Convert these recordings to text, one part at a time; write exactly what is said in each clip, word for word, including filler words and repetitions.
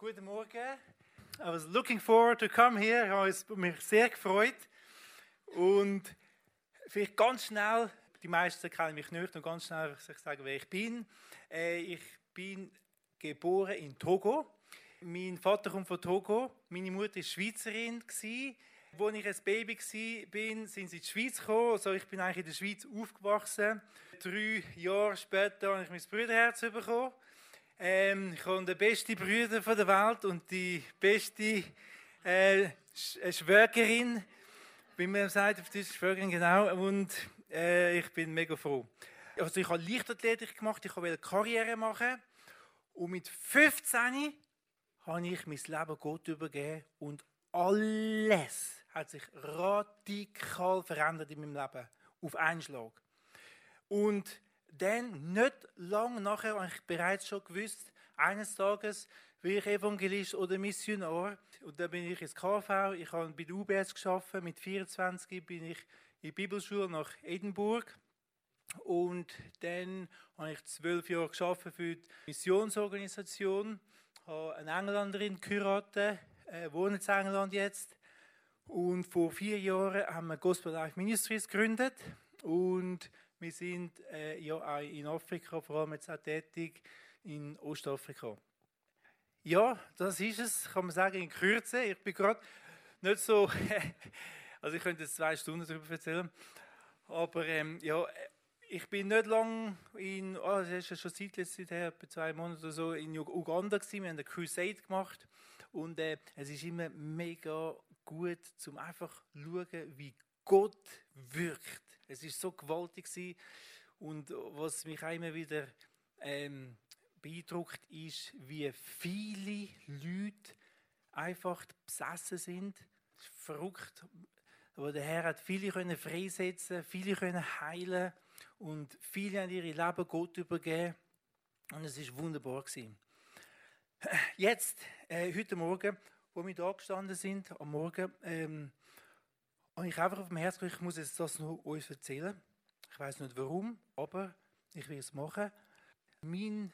Guten Morgen. I was looking forward to come here. Ich habe mich sehr gefreut. Und vielleicht ganz schnell, die meisten kennen mich nicht, und ganz schnell soll ich sagen, wer ich bin. Äh, ich bin geboren in Togo. Mein Vater kommt von Togo. Meine Mutter war Schweizerin. Als ich ein Baby war, sind sie in die Schweiz gekommen. Also ich bin eigentlich in der Schweiz aufgewachsen. Drei Jahre später habe ich mein Brüderherz bekommen. Ähm, ich habe den besten Brüder der Welt und die beste äh, Schwägerin, wie man sagt, auf Deutsch Schwägerin, genau. Und äh, ich bin mega froh. Also ich habe Leichtathletik gemacht, ich wollte Karriere machen. Und mit fünfzehn habe ich mein Leben Gott übergeben und alles hat sich radikal verändert in meinem Leben. Auf einen Schlag. Und dann, nicht lange nachher, habe ich bereits schon gewusst, eines Tages bin ich Evangelist oder Missionar. Und dann bin ich ins K V, ich habe bei der U B S gearbeitet. Mit vierundzwanzig bin ich in die Bibelschule nach Edinburgh. Und dann habe ich zwölf Jahre gearbeitet für die Missionsorganisation. Ich habe eine Engländerin geheiratet, äh, wohne in England jetzt. Und vor vier Jahren haben wir Gospel Life Ministries gegründet. Und wir sind äh, ja auch in Afrika, vor allem jetzt auch tätig in Ostafrika. Ja, das ist es, kann man sagen, in Kürze. Ich bin gerade nicht so, also ich könnte jetzt zwei Stunden darüber erzählen, aber ähm, ja, ich bin nicht lange in, oh, das ist ja schon Zeit, letzte her, etwa zwei Monate oder so, in Uganda gewesen. Wir haben eine Crusade gemacht und äh, es ist immer mega gut, um einfach zu schauen, wie Gott wirkt. Es war so gewaltig gewesen. Und was mich auch immer wieder ähm, beeindruckt, ist, wie viele Leute einfach besessen sind. Das ist verrückt. Aber der Herr hat viele können freisetzen, viele können heilen und viele haben ihre Leben Gott übergeben. Und es war wunderbar gewesen. Jetzt, äh, heute Morgen, wo wir da gestanden sind, am Morgen, ähm, habe ich einfach auf dem Herzen, ich muss jetzt das noch euch erzählen. Ich weiß nicht warum, aber ich will es machen. Mein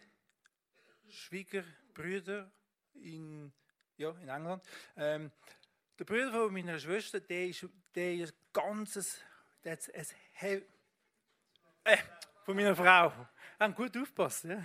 Schwiegerbruder in, ja, in England, ähm, der Bruder von meiner Schwester, der ist, der ist ganzes, der hat ein, äh, von meiner Frau. Haben gut aufgepasst, ja.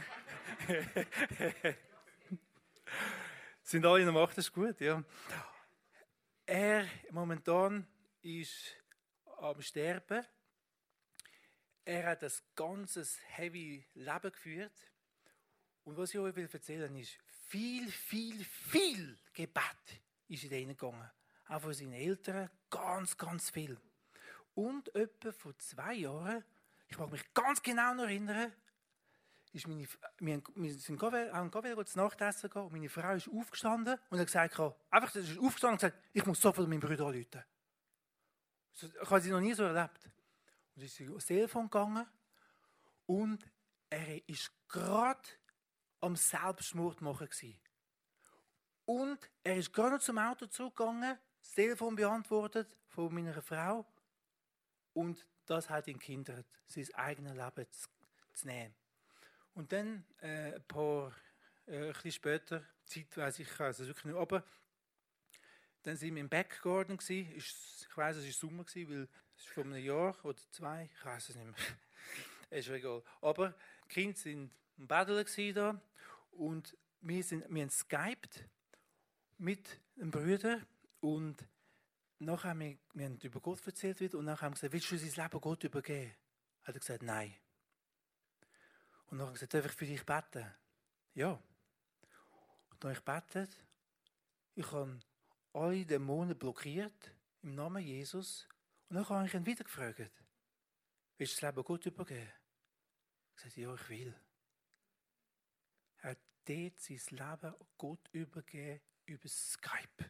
Sind alle in der Macht, das ist gut, ja. Er momentan ist am Sterben. Er hat ein ganzes heavy Leben geführt. Und was ich euch erzählen will, ist, viel, viel, viel Gebet ist in den gegangen. Auch von seinen Eltern, ganz, ganz viel. Und etwa vor zwei Jahren, ich mag mich ganz genau noch erinnern, ist meine, wir, wir sind gerade zu Nachtessen gegangen und meine Frau ist aufgestanden und hat gesagt, einfach, sie ist aufgestanden und gesagt, ich muss sofort meinen Bruder anrufen. Ich habe sie noch nie so erlebt. Und ist sie ans Telefon gegangen und er war gerade am Selbstmord machen gewesen. Und er ist gerade noch zum Auto zurückgegangen, das Telefon beantwortet von meiner Frau und das hat ihn gehindert, sein eigenes Leben zu, zu nehmen. Und dann, äh, ein paar, äh, ein bisschen später, Zeit weiss ich, ich weiß es wirklich nicht, aber dann sind wir im Backgarden gewesen. Ich weiss, es war Sommer gewesen, weil es ist vor einem Jahr oder zwei, ich weiss es nicht mehr. Ist egal. Aber die Kinder sind am Baddeln da und wir, sind, wir haben Skyped mit einem Bruder und nachher haben wir, wir haben über Gott erzählt wieder, und nachher haben wir gesagt, willst du sein Leben Gott übergeben? Hat er gesagt, nein. Und dann haben wir gesagt, darf ich für dich beten? Ja. Und dann habe ich gebetet. Ich habe alle Dämonen blockiert, im Namen Jesus. Und dann habe ich ihn wieder gefragt, willst du das Leben Gott übergeben? Ich sagte, ja, ich will. Er hat dort sein Leben Gott übergeben über Skype.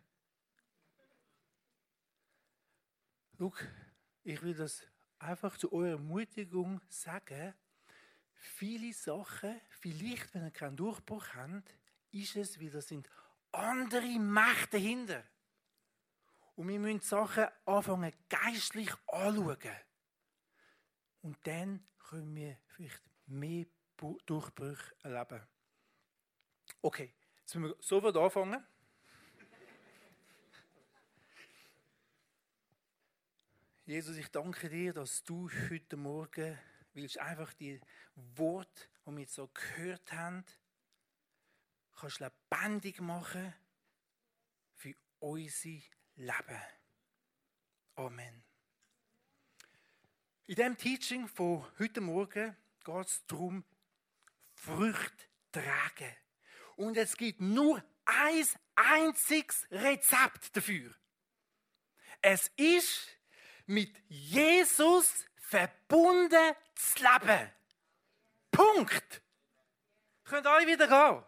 Schau, ich will das einfach zu eurer Ermutigung sagen. Viele Sachen, vielleicht wenn ihr keinen Durchbruch habt, ist es, weil das sind andere Mächte dahinter. Und wir müssen die Sachen anfangen geistlich anschauen. Und dann können wir vielleicht mehr Durchbrüche erleben. Okay, Jetzt müssen wir sofort anfangen. Jesus, ich danke dir, dass du heute Morgen willst einfach die Worte, die wir jetzt so gehört haben, kannst lebendig machen für unser Leben. Amen. In diesem Teaching von heute Morgen geht es darum, Früchte tragen. Und es gibt nur ein einziges Rezept dafür. Es ist, mit Jesus verbunden zu leben. Punkt. Könnt alle wieder gehen.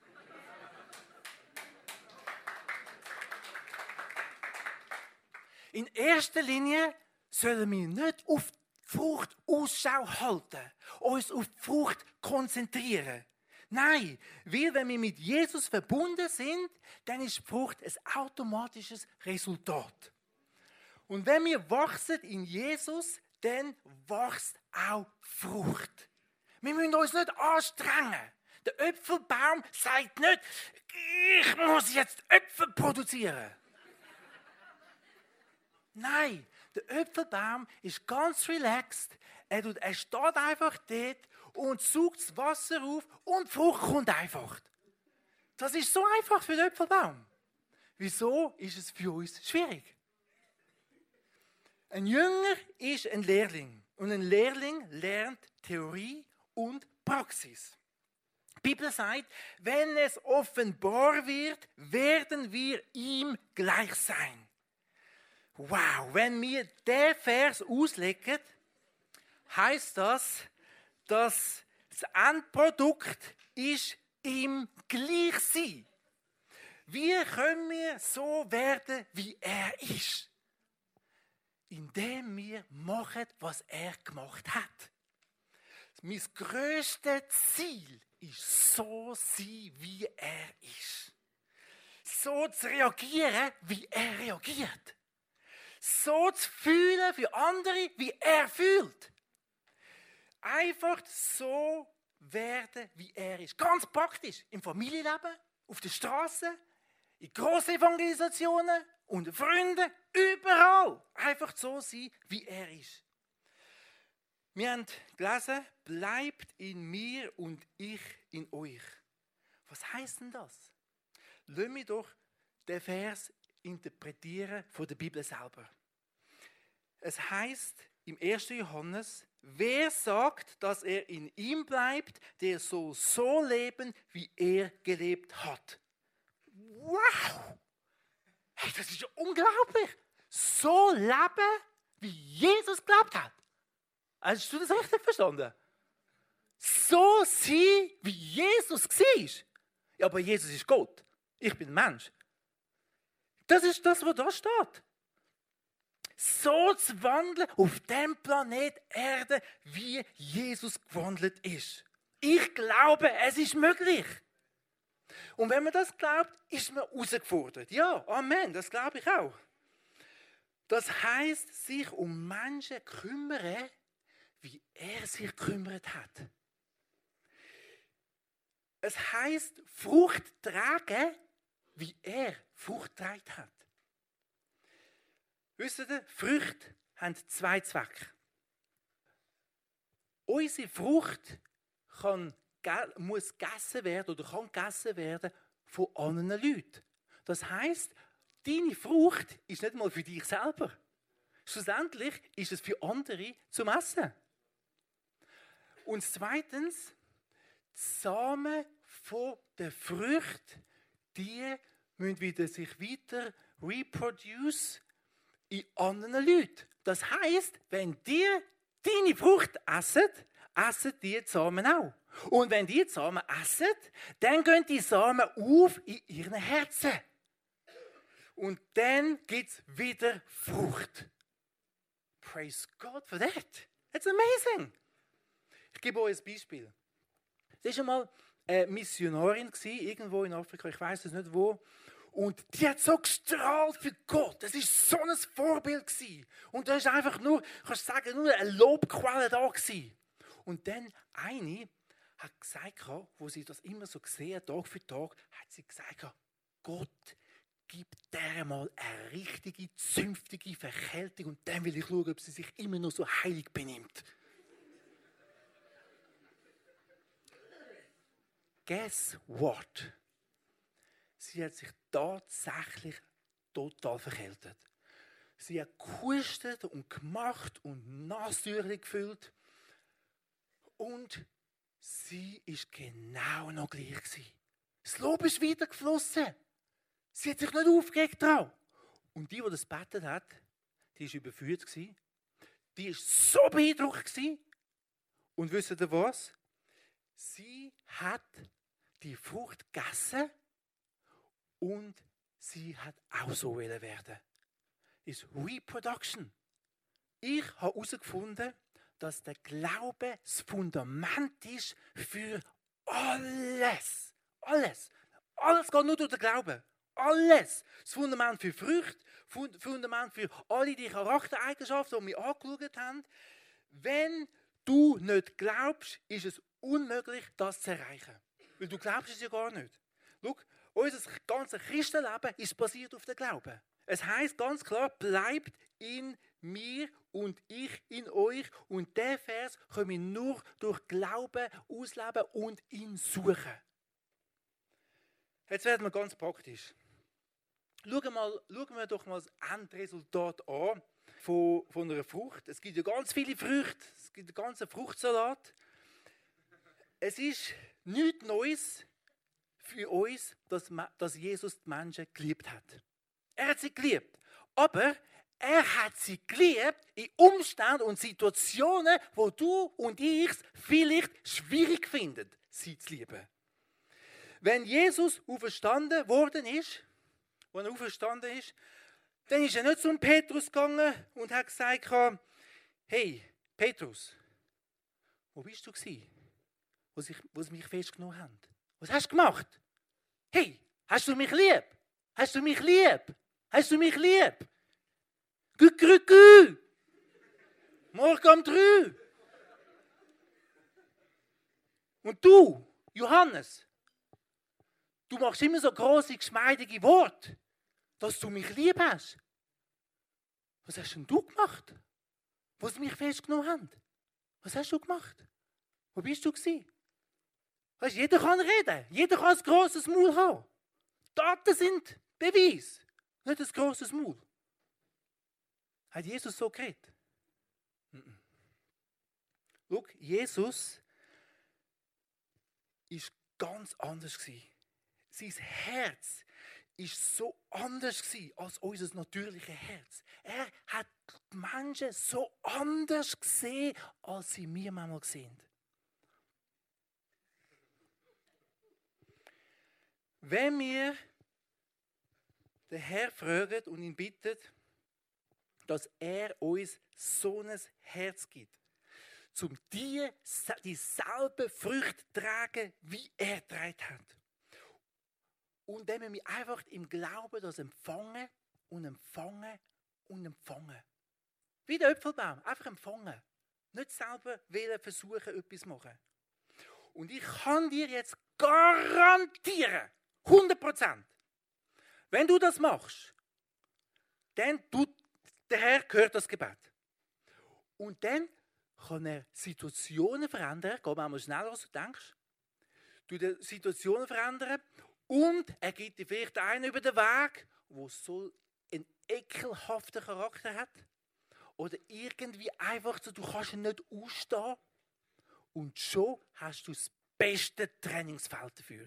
In erster Linie sollen wir nicht auf die Frucht Ausschau halten, uns auf die Frucht konzentrieren. Nein, weil wenn wir mit Jesus verbunden sind, dann ist die Frucht ein automatisches Resultat. Und wenn wir wachsen in Jesus, dann wächst auch Frucht. Wir müssen uns nicht anstrengen. Der Äpfelbaum sagt nicht, ich muss jetzt Äpfel produzieren. Nein, der Äpfelbaum ist ganz relaxed. Er, tut, er steht einfach dort und saugt das Wasser auf und die Frucht kommt einfach. Das ist so einfach für den Äpfelbaum. Wieso ist es für uns schwierig? Ein Jünger ist ein Lehrling und ein Lehrling lernt Theorie und Praxis. Die Bibel sagt, wenn es offenbar wird, werden wir ihm gleich sein. Wow, wenn wir den Vers auslegen, heisst das, dass das Endprodukt ist ihm gleich sein. Wie können wir so werden, wie er ist? Indem wir machen, was er gemacht hat. Mein grösstes Ziel ist, so sein, wie er ist. So zu reagieren, wie er reagiert. So zu fühlen für andere, wie er fühlt. Einfach so werden, wie er ist. Ganz praktisch. Im Familienleben, auf der Straße, in grossen Evangelisationen, unter Freunden, überall. Einfach so sein, wie er ist. Wir haben gelesen, bleibt in mir und ich in euch. Was heisst denn das? Lassen wir doch den Vers interpretieren von der Bibel selber. Es heisst im ersten Johannes, wer sagt, dass er in ihm bleibt, der soll so leben, wie er gelebt hat. Wow! Hey, das ist ja unglaublich. So leben, wie Jesus gelebt hat. Hast du das richtig verstanden? So sein, wie Jesus war. Ja, aber Jesus ist Gott. Ich bin Mensch. Das ist das, was da steht. So zu wandeln auf dem Planet Erde, wie Jesus gewandelt ist. Ich glaube, es ist möglich. Und wenn man das glaubt, ist man herausgefordert. Ja, Amen, das glaube ich auch. Das heisst, sich um Menschen kümmern, wie er sich gekümmert hat. Es heisst, Frucht tragen, wie er Frucht getragen hat. Wisst ihr, Früchte haben zwei Zwecke. Unsere Frucht kann, muss gegessen werden oder kann gegessen werden von anderen Leuten. Das heisst, deine Frucht ist nicht mal für dich selber. Schlussendlich ist es für andere zum Essen. Und zweitens, die Samen von der Frucht, die müssen wieder sich weiter reproduce in anderen Leuten. Das heisst, wenn die deine Frucht essen, essen die Samen auch. Und wenn die Samen essen, dann gehen die Samen auf in ihren Herzen. Und dann gibt es wieder Frucht. Praise God for that. That's amazing. Ich gebe euch ein Beispiel. Das war einmal eine Missionarin, irgendwo in Afrika, ich weiß es nicht wo. Und die hat so gestrahlt für Gott. Das war so ein Vorbild. Und da ist einfach nur, kannst du sagen, nur eine Lobquelle da gewesen. Und dann eine hat gesagt, wo sie das immer so gesehen, Tag für Tag, hat sie gesagt, Gott, gib der mal eine richtige, zünftige Verkältung und dann will ich schauen, ob sie sich immer noch so heilig benimmt. Guess what? Sie hat sich tatsächlich total verkältet. Sie hat gehustet und gemacht und Nasentücher gefüllt. Und sie war genau noch gleich gewesen. Das Lob ist wieder geflossen. Sie hat sich nicht aufgeregt drauf. Und die, die das gebetet hat, die war überführt gewesen. Die war so beeindruckt gewesen. Und wisst ihr was? Sie hat die Frucht gegessen und sie hat auch so werden. Ist Reproduction. Ich habe herausgefunden, dass der Glaube das Fundament ist für alles. Alles. Alles geht nur durch den Glauben. Alles. Das Fundament für Früchte, Fundament für alle die Charaktereigenschaften, die wir angeschaut haben. Wenn du nicht glaubst, ist es unmöglich, das zu erreichen. Weil du glaubst es ja gar nicht. Schau, unser ganzes Christenleben ist basiert auf dem Glauben. Es heisst ganz klar, bleibt in mir und ich in euch. Und diesen Vers können wir nur durch Glauben ausleben und ihn suchen. Jetzt werden wir ganz praktisch. Schauen, mal, schauen wir doch mal das Endresultat an von, von einer Frucht. Es gibt ja ganz viele Früchte. Es gibt einen ganzen Fruchtsalat. Es ist nichts Neues für uns, dass, dass Jesus die Menschen geliebt hat. Er hat sie geliebt. Aber er hat sie geliebt in Umständen und Situationen, wo du und ich es vielleicht schwierig finden, sie zu lieben. Wenn Jesus auferstanden worden ist, als er auferstanden ist, dann ist er nicht zum Petrus gegangen und hat gesagt, hey, Petrus, wo bist du gewesen, wo sie, wo sie mich festgenommen haben? Was hast du gemacht? Hey, hast du mich lieb? Hast du mich lieb? Hast du mich lieb? Gü, gü, gü. Morgen um drei. Und du, Johannes, du machst immer so grosse, geschmeidige Worte, dass du mich lieb hast. Was hast denn du gemacht, wo sie mich festgenommen haben? Was hast du gemacht? Wo bist du gewesen? Weißt, jeder kann reden, jeder kann ein grosses Maul haben. Daten sind Beweis, nicht ein grosses Maul. Hat Jesus so geredet? Mhm. Schau, Jesus war ganz anders gewesen. Sein Herz war so anders gewesen als unser natürliches Herz. Er hat die Menschen so anders gesehen, als sie wir manchmal sehen. Wenn wir den Herrn fragen und ihn bitten, dass er uns so ein Herz gibt, um die dieselbe Früchte zu tragen, wie er getragen hat. Und dann müssen wir einfach im Glauben das empfangen und empfangen und empfangen. Wie der Äpfelbaum, einfach empfangen. Nicht selber wollen, versuchen, etwas zu machen. Und ich kann dir jetzt garantieren, hundert Prozent, wenn du das machst, dann tut der Herr hört das Gebet. Und dann kann er Situationen verändern, geht manchmal schneller, als du denkst. Du die Situationen verändern und er gibt dir vielleicht einen über den Weg, der so einen ekelhaften Charakter hat. Oder irgendwie einfach so, du kannst ihn nicht ausstehen. Und schon hast du das beste Trainingsfeld dafür.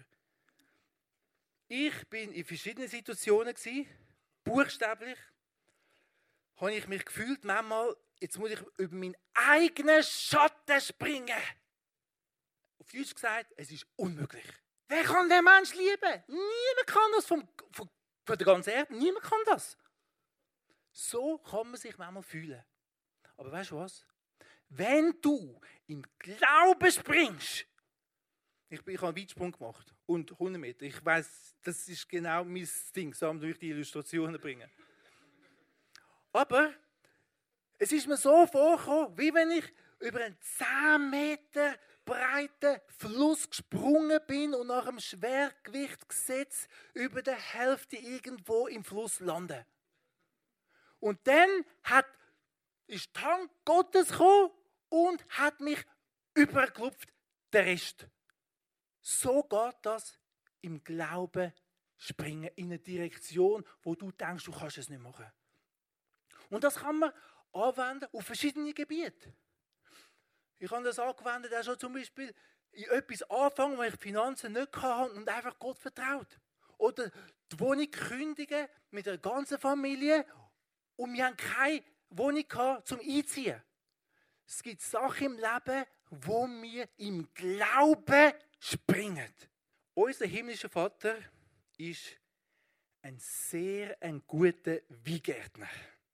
Ich bin in verschiedenen Situationen gewesen, buchstäblich, habe ich mich gefühlt, manchmal, jetzt muss ich über meinen eigenen Schatten springen. Auf Deutsch gesagt, es ist unmöglich. Wer kann den Mensch lieben? Niemand kann das vom, von, von der ganzen Erde. Niemand kann das. So kann man sich manchmal fühlen. Aber weißt du was? Wenn du im Glauben springst, ich, ich habe einen Weitsprung gemacht und hundert Meter. Ich weiss, das ist genau mein Ding, so durch die Illustrationen bringen. Aber es ist mir so vorgekommen, wie wenn ich über einen zehn Meter breiten Fluss gesprungen bin und nach dem Schwergewicht gesetzt über der Hälfte irgendwo im Fluss lande. Und dann hat, ist die Hand Gottes gekommen und hat mich übergeklopft, der Rest. So geht das im Glauben springen in eine Direktion, wo du denkst, du kannst es nicht machen. Und das kann man anwenden auf verschiedene Gebiete. Ich habe das angewendet, auch schon zum Beispiel in etwas anfangen, wo ich die Finanzen nicht hatte und einfach Gott vertraut. Oder die Wohnung kündigen mit der ganzen Familie und wir haben keine Wohnung gehabt, zum Einziehen. Es gibt Sachen im Leben, wo wir im Glauben springen. Unser himmlischer Vater ist ein sehr ein guter Weingärtner.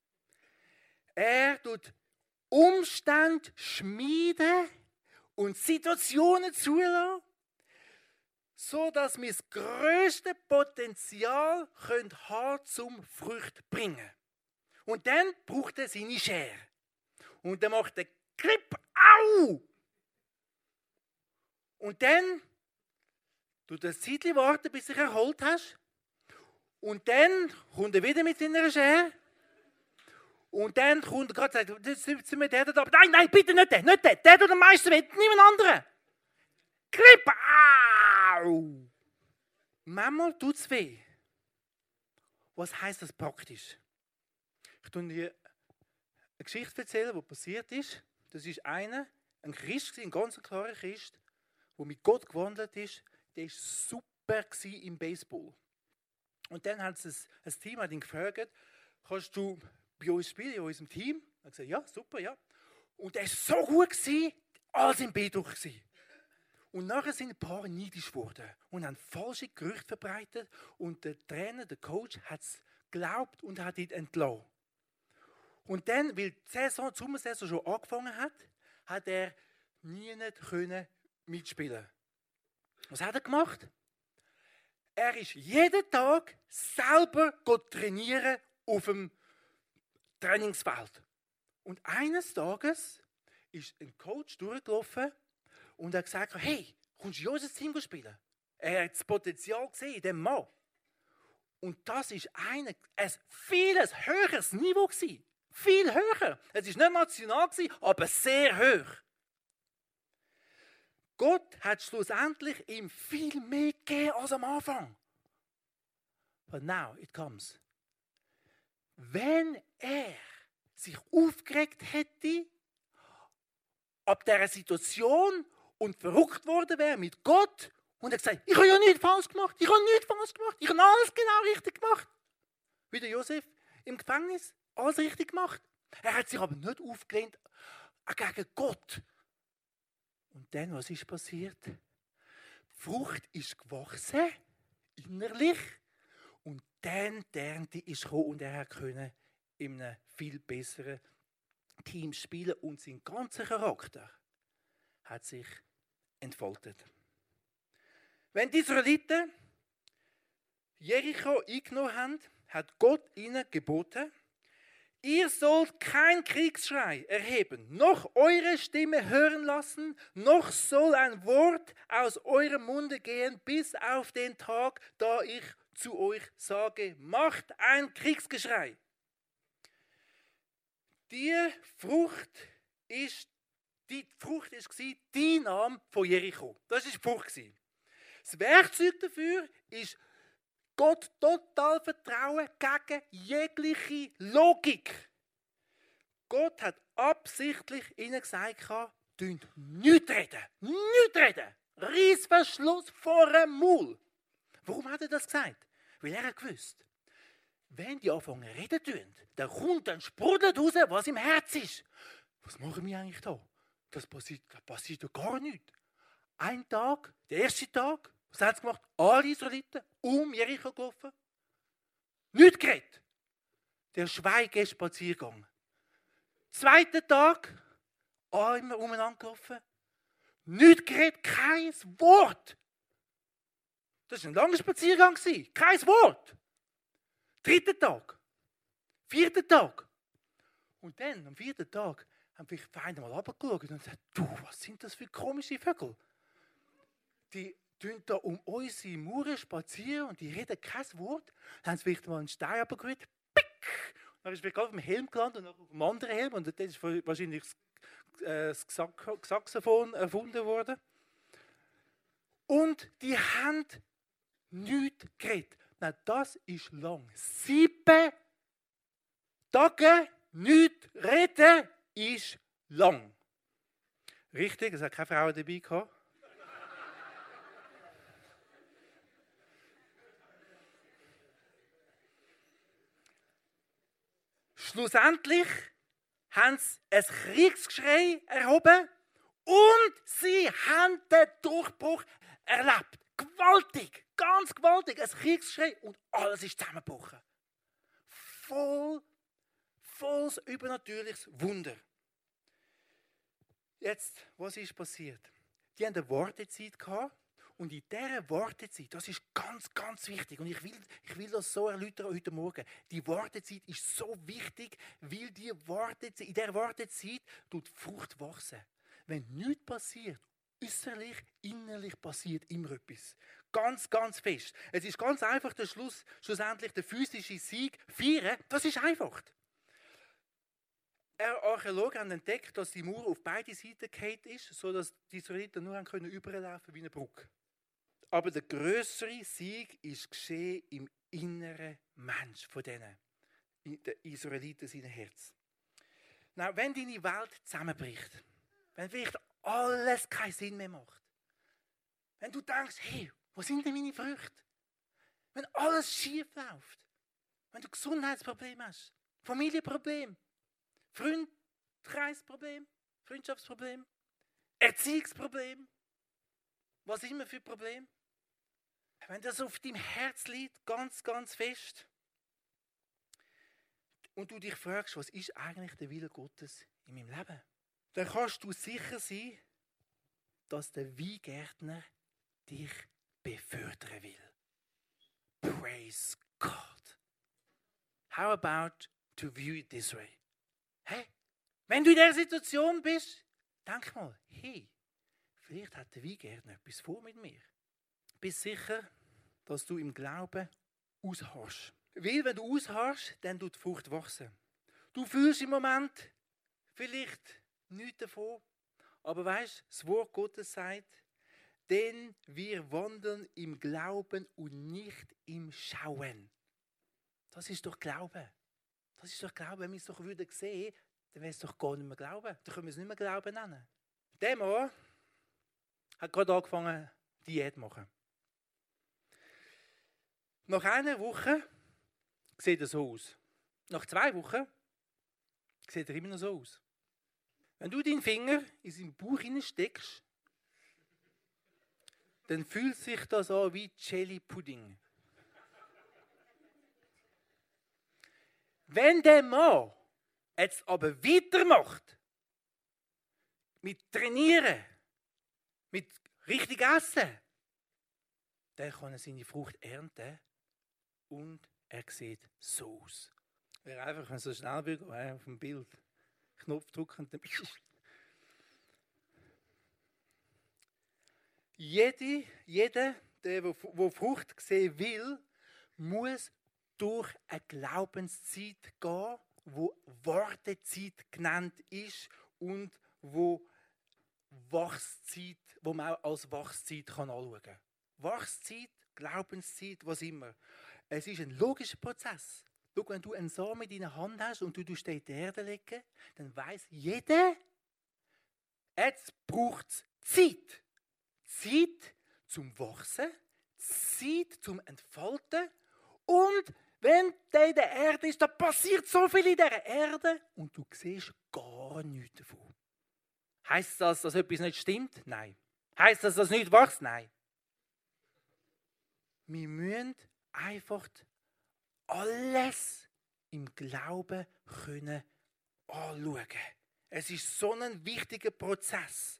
Er tut Umstände schmieden und Situationen zulassen, so dass wir das grösste Potenzial können haben, zum Früchte bringen. Und dann braucht er seine Schere. Und dann macht er Klipp, au! Und dann tut er ein Zeitchen warten, bis du dich erholt hast. Und dann kommt er wieder mit seiner Schere. Und dann kommt er gerade und sagt, das sind wir der da. Nein, nein, bitte nicht der, nicht der. Der tut am meisten weh, niemand anderen. Klipp, au! Manchmal tut es weh. Was heisst das praktisch? Ich erzähle dir eine Geschichte erzählen, die passiert ist. Das ist einer, ein Christ, ein ganz klarer Christ, der mit Gott gewandelt ist. Der war super im Baseball. Und dann hat es ein, ein Team hat ihn gefragt, kannst du bei uns spielen, in unserem Team? Er hat gesagt, ja, super, ja. Und er war so gut, alles im B-Druck. Und nachher sind ein paar neidisch geworden und haben falsche Gerüchte verbreitet. Und der Trainer, der Coach, hat es geglaubt und hat ihn entlassen. Und dann, weil die Saison, die Sommersaison schon angefangen hat, hat er nie können mitspielen. Was hat er gemacht? Er ist jeden Tag selber trainieren auf dem Trainingsfeld. Und eines Tages ist ein Coach durchgelaufen und hat gesagt, hey, kommst du in unser Team spielen? Er hat das Potenzial gesehen in diesem Mann. Und das war ein, ein viel höheres Niveau gewesen. Viel höher. Es war nicht national, aber sehr hoch. Gott hat schlussendlich ihm viel mehr gegeben als am Anfang. But now it comes. Wenn er sich aufgeregt hätte ab dieser Situation und verrückt worden wäre mit Gott und er gesagt, ich habe ja nichts falsch gemacht, ich habe nichts falsch gemacht, ich habe alles genau richtig gemacht. Wie der Josef im Gefängnis, alles richtig gemacht. Er hat sich aber nicht aufgelehnt gegen Gott. Und dann, was ist passiert? Die Frucht ist gewachsen, innerlich, und dann die Ernte ist gekommen und er konnte in einem viel besseren Team spielen und sein ganzer Charakter hat sich entfaltet. Wenn die Israeliten Jericho eingenommen haben, hat Gott ihnen geboten, ihr sollt kein Kriegsschrei erheben, noch eure Stimme hören lassen, noch soll ein Wort aus eurem Munde gehen, bis auf den Tag, da ich zu euch sage, macht ein Kriegsgeschrei. Die Frucht ist, die Frucht ist die Name von Jericho. Das war die Frucht. Das Werkzeug dafür ist Gott total vertrauen gegen jegliche Logik. Gott hat absichtlich ihnen gesagt, dünnt nichts reden, nichts reden. Reissverschluss vor dem Maul. Warum hat er das gesagt? Weil er hat gewusst, wenn die anfangen reden tun, dann kommt, dann sprudelt raus, was im Herz ist. Was machen wir eigentlich da? Das passiert, das passiert ja gar nichts. Ein Tag, der erste Tag, was hat es gemacht? Alle Israeliten um Jericho gelaufen. Nichts geredet. Der schweige Spaziergang. Zweiter Tag, alle umeinander gelaufen. Nichts geredet, kein Wort. Das war ein langer Spaziergang. Kein Wort. Dritter Tag. Vierter Tag. Und dann, am vierten Tag, haben vielleicht Feinde mal runtergeschaut und gesagt, du, was sind das für komische Vögel? Die tun da um unsere Mauern spazieren und die reden kein Wort. Dann haben sie vielleicht mal einen Stein runtergerührt. Pick! Dann ist vielleicht gerade auf dem Helm gelandet und auf dem anderen Helm. Und das ist wahrscheinlich das Saxophon erfunden worden. Und die haben nichts geredet. Nein, das ist lang. Sieben Tage nichts reden ist lang. Richtig, es hat keine Frau dabei gehabt. Schlussendlich haben sie ein Kriegsgeschrei erhoben und sie haben den Durchbruch erlebt. Gewaltig, ganz gewaltig. Ein Kriegsgeschrei und alles ist zusammengebrochen. Voll, volles übernatürliches Wunder. Jetzt, was ist passiert? Die haben eine Wartezeit gehabt. Und in dieser Wartezeit, das ist ganz, ganz wichtig, und ich will, ich will das so erläutern heute Morgen, die Wartezeit ist so wichtig, weil die Wartezeit, in dieser Wartezeit tut die Frucht wachsen. Wenn nichts passiert, äußerlich, innerlich passiert immer etwas. Ganz, ganz fest. Es ist ganz einfach, der Schluss, schlussendlich der physische Sieg feiern, das ist einfach. Archäologen haben entdeckt, dass die Mauer auf beide Seiten gefallen ist, sodass die Israeliten nur können überlaufen wie eine Brücke. Aber der grössere Sieg ist geschehen im inneren Mensch von denen, den Israeliten, seinem Herz. Na, wenn deine Welt zusammenbricht, wenn vielleicht alles keinen Sinn mehr macht, wenn du denkst, hey, wo sind denn meine Früchte? Wenn alles schief läuft, wenn du Gesundheitsprobleme hast, Familienprobleme, Freundkreisproblem, Freundschaftsproblem, Erziehungsproblem, was immer für Problem. Wenn das auf deinem Herz liegt, ganz, ganz fest, und du dich fragst, was ist eigentlich der Wille Gottes in meinem Leben, dann kannst du sicher sein, dass der Weingärtner dich befördern will. Praise God. How about to view it this way? Hey, wenn du in dieser Situation bist, denk mal, hey, vielleicht hat der Weingärtner etwas vor mit mir. Bist sicher, dass du im Glauben ausharrst. Weil, wenn du ausharrst, dann tut die Frucht wachsen. Du fühlst im Moment vielleicht nichts davon, aber weißt, das Wort Gottes sagt, denn wir wandeln im Glauben und nicht im Schauen. Das ist doch Glauben. Das ist doch Glauben. Wenn wir es doch sehen würden, dann wäre es doch gar nicht mehr Glauben. Dann können wir es nicht mehr Glauben nennen. Der Mann hat gerade angefangen, Diät zu machen. Nach einer Woche sieht er so aus. Nach zwei Wochen sieht er immer noch so aus. Wenn du deinen Finger in seinen Bauch hineinsteckst, dann fühlt sich das an wie Jelly Pudding. Wenn der Mann jetzt aber weitermacht, mit Trainieren, mit richtig Essen, dann kann er seine Frucht ernten und er sieht so aus. Wäre einfach, wenn so schnell will, auf dem Bild Knopf drücken und dann Jede, jeder, der, der Frucht sehen will, muss durch eine Glaubenszeit gehen, wo Wartezeit genannt ist und wo Wachszeit, wo man auch als Wachszeit anschauen kann. Wachszeit, Glaubenszeit, was immer. Es ist ein logischer Prozess. Schau, wenn du einen Samen in deiner Hand hast und du den in die Erde legen, dann weiss jeder, jetzt braucht es Zeit. Zeit zum Wachsen, Zeit zum Entfalten. Und wenn der in der Erde ist, dann passiert so viel in dieser Erde und du siehst gar nichts davon. Heißt das, dass etwas nicht stimmt? Nein. Heißt das, dass nichts wächst? Nein. Wir müssen einfach alles im Glauben können anschauen. Es ist so ein wichtiger Prozess.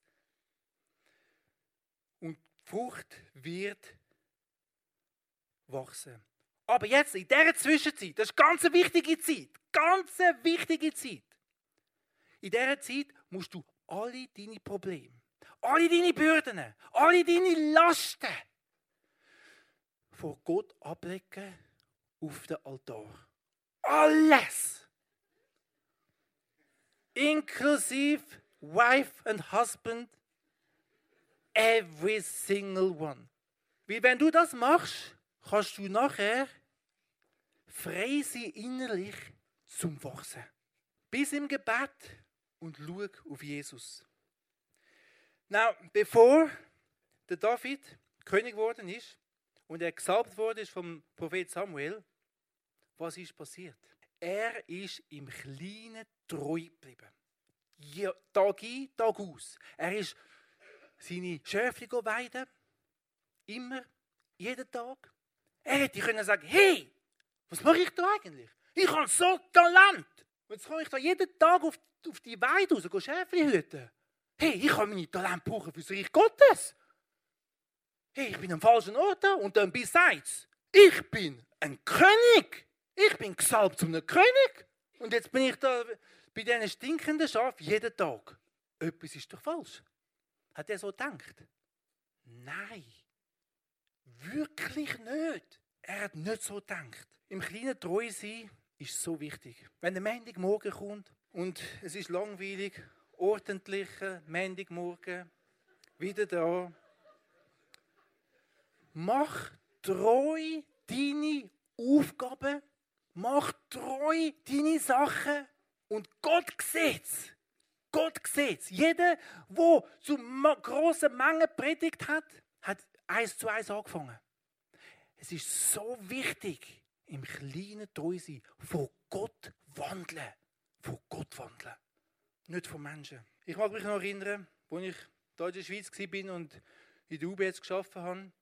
Und die Frucht wird wachsen. Aber jetzt, in dieser Zwischenzeit, das ist eine ganz wichtige Zeit, ganz wichtige Zeit. In dieser Zeit musst du alle deine Probleme, alle deine Bürden, alle deine Lasten vor Gott ablegen auf den Altar. Alles! Inklusive Wife and Husband, every single one. Weil wenn du das machst, kannst du nachher frei sein innerlich zum Wachsen. Bis im Gebet und schau auf Jesus. Now, bevor der David König geworden ist und er gesalbt worden ist vom Prophet Samuel, was ist passiert? Er ist im Kleinen treu geblieben. Ja, Tag ein, Tag aus. Er ist seine Schäfchen weiden. Immer, jeden Tag. Er hätte können sagen, hey, was mache ich da eigentlich? Ich habe so Talent. Und jetzt komme ich da jeden Tag auf, auf die Weide raus und Schäfchen hüten. Hey, ich kann meine Talent brauchen für das Reich Gottes. Hey, ich bin am falschen Ort da. Und dann besides, ich bin ein König. Ich bin gesalbt zu einem König. Und jetzt bin ich da bei diesen stinkenden Schafen jeden Tag. Etwas ist doch falsch. Hat er so gedacht? Nein. Wirklich nicht. Er hat nicht so gedacht. Im Kleinen treu sein ist so wichtig. Wenn der Montagmorgen kommt und es ist langweilig, ordentlicher Montagmorgen, wieder da. Mach treu deine Aufgaben, mach treu deine Sachen und Gott sieht's. Gott sieht's. Jeder, der zu grossen Mengen predigt hat, hat eins zu eins angefangen. Es ist so wichtig, im Kleinen treu sein, von Gott wandeln. Von Gott wandeln. Nicht von Menschen. Ich mag mich noch erinnern, als ich hier in der Schweiz war und in der U B S gearbeitet habe.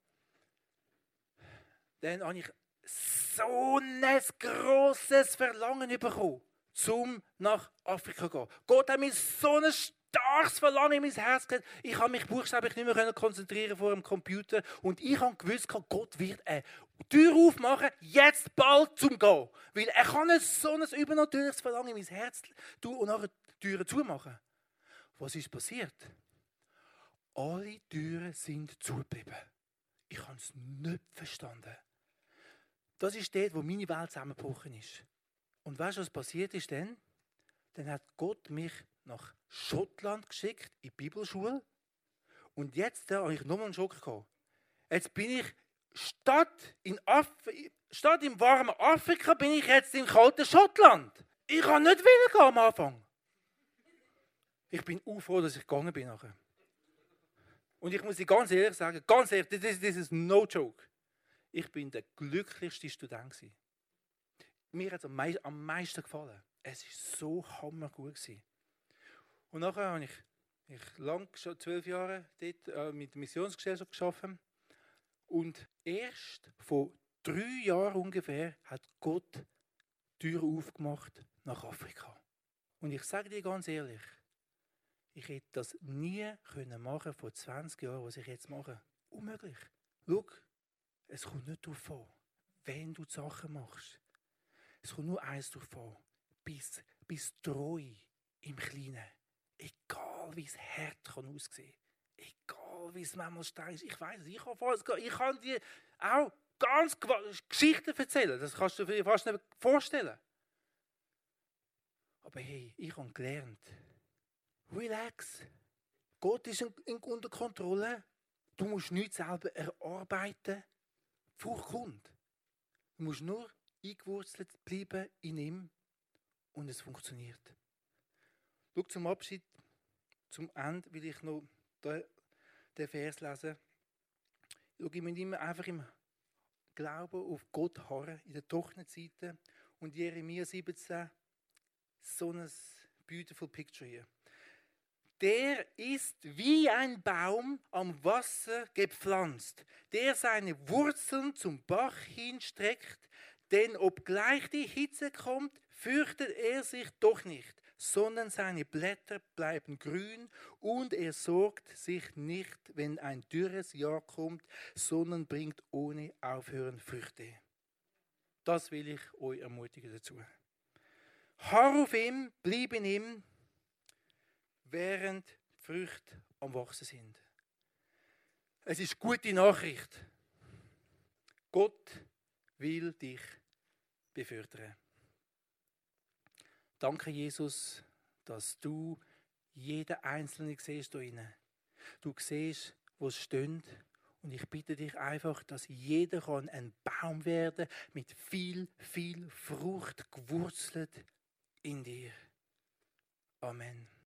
Dann habe ich so ein grosses Verlangen bekommen, um nach Afrika zu gehen. Gott hat mir so ein starkes Verlangen in mein Herz gelegt. Ich habe mich buchstäblich nicht mehr konzentrieren vor dem Computer. Und ich habe gewusst, Gott wird eine Tür aufmachen, jetzt bald zum Gehen. Weil er kann nicht so ein übernatürliches Verlangen in mein Herz tun und nachher die Türen zumachen. Was ist passiert? Alle Türen sind zugeblieben. Ich habe es nicht verstanden. Das ist dort, wo meine Welt zusammengebrochen ist. Und weißt du, was passiert ist dann? Dann hat Gott mich nach Schottland geschickt, in die Bibelschule. Und jetzt da habe ich nochmal einen Schock gehabt. Jetzt bin ich statt, in Af- statt im warmen Afrika, bin ich jetzt im kalten Schottland. Ich kann nicht wieder gehen am Anfang. Ich bin auch froh, dass ich gegangen bin nachher. Und ich muss dir ganz ehrlich sagen, ganz ehrlich, das ist no joke. Ich bin der glücklichste Student gewesen. Mir hat es am, mei- am meisten gefallen. Es war so hammergut. Und nachher habe ich, ich lang, schon zwölf Jahre dort äh, mit der Missionsgesellschaft gearbeitet. Und erst vor drei Jahren ungefähr hat Gott die Tür aufgemacht nach Afrika. Und ich sage dir ganz ehrlich, ich hätte das nie können machen vor zwanzig Jahren, was ich jetzt mache. Unmöglich. Schau, es kommt nicht darauf an, wenn du die Sachen machst. Es kommt nur eins darauf an. Bist, bist treu im Kleinen. Egal wie es hart kann aussehen. Egal wie es manchmal steil ist. Ich weiss, ich kann, ich kann dir auch ganz Geschichten erzählen. Das kannst du dir fast nicht vorstellen. Aber hey, ich habe gelernt. Relax. Gott ist in, in, unter Kontrolle. Du musst nichts selber erarbeiten. Die Frucht kommt. Du musst nur eingewurzelt bleiben in ihm und es funktioniert. Schau zum Abschied, zum Ende will ich noch den Vers lesen. Schau, ich muss immer einfach im Glauben auf Gott harren, in den trockenen Zeiten. Und Jeremia siebzehn, so ein beautiful picture hier. Der ist wie ein Baum am Wasser gepflanzt, der seine Wurzeln zum Bach hinstreckt, denn obgleich die Hitze kommt, fürchtet er sich doch nicht, sondern seine Blätter bleiben grün und er sorgt sich nicht, wenn ein dürres Jahr kommt, sondern bringt ohne Aufhören Früchte. Das will ich euch ermutigen dazu. Harr auf ihm, bleib in ihm. während die Früchte am Wachsen sind. Es ist gute Nachricht. Gott will dich befördern. Danke, Jesus, dass du jeden Einzelnen siehst hier drin. Du siehst, wo es steht. Und ich bitte dich einfach, dass jeder kann ein Baum werden mit viel, viel Frucht gewurzelt in dir. Amen.